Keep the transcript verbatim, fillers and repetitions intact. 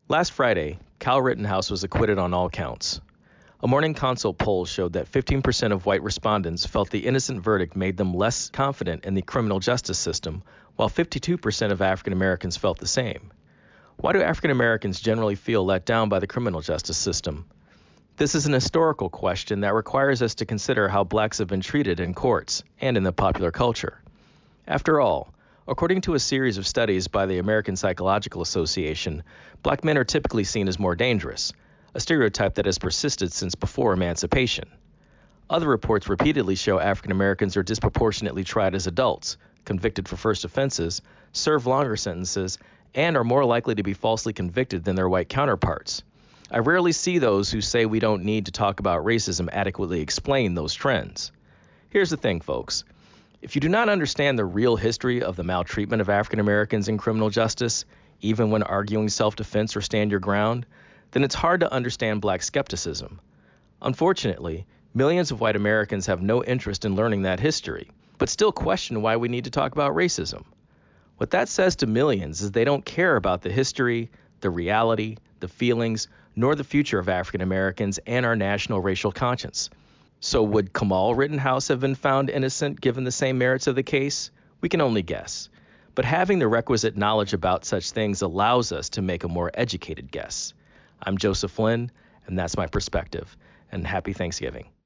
Last Friday, Kyle Rittenhouse was acquitted on all counts. A Morning Consult poll showed that fifteen percent of white respondents felt the innocent verdict made them less confident in the criminal justice system, while fifty-two percent of African Americans felt the same. Why do African Americans generally feel let down by the criminal justice system? This is an historical question that requires us to consider how blacks have been treated in courts and in the popular culture. After all, according to a series of studies by the American Psychological Association, black men are typically seen as more dangerous, a stereotype that has persisted since before emancipation. Other reports repeatedly show African Americans are disproportionately tried as adults, convicted for first offenses, serve longer sentences, and are more likely to be falsely convicted than their white counterparts. I rarely see those who say we don't need to talk about racism adequately explain those trends. Here's the thing, folks. If you do not understand the real history of the maltreatment of African Americans in criminal justice, even when arguing self-defense or stand your ground, then it's hard to understand black skepticism. Unfortunately, millions of white Americans have no interest in learning that history, but still question why we need to talk about racism. What that says to millions is they don't care about the history, the reality, the feelings, nor the future of African Americans and our national racial conscience. So would Kamal Rittenhouse have been found innocent given the same merits of the case? We can only guess. But having the requisite knowledge about such things allows us to make a more educated guess. I'm Joseph Flynn, and that's my perspective. And happy Thanksgiving.